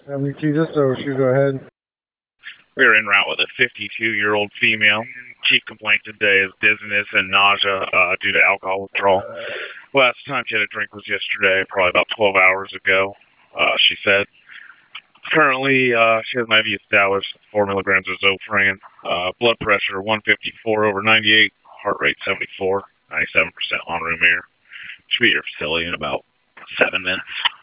Jesus, so should we go ahead? We were en route with a 52-year-old female. Chief complaint today is dizziness and nausea due to alcohol withdrawal. Last time she had a drink was yesterday, probably about 12 hours ago, she said. Currently, she has an IV established, 4 milligrams of Zofran. Blood pressure 154 over 98, heart rate 74, 97% on room air. Should be at your facility in about 7 minutes.